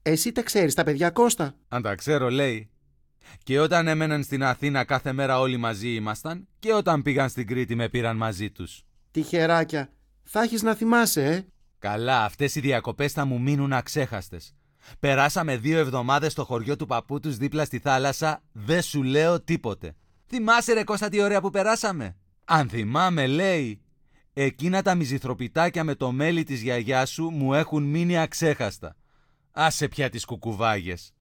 Εσύ τα ξέρεις τα παιδιά, Κώστα? Αν τα ξέρω, λέει. Και όταν έμεναν στην Αθήνα κάθε μέρα όλοι μαζί ήμασταν, και όταν πήγαν στην Κρήτη με πήραν μαζί τους. Τυχεράκια. Θα έχεις να θυμάσαι, Καλά, αυτές οι διακοπές θα μου μείνουν αξέχαστες. Περάσαμε 2 εβδομάδες στο χωριό του παππού τους δίπλα στη θάλασσα, δεν σου λέω τίποτε. Θυμάσαι ρε Κώστα τι ωραία που περάσαμε? Αν θυμάμαι, λέει. Εκείνα τα μυζηθροπιτάκια με το μέλι της γιαγιάς σου μου έχουν μείνει αξέχαστα. Άσε πια τις κουκουβάγες.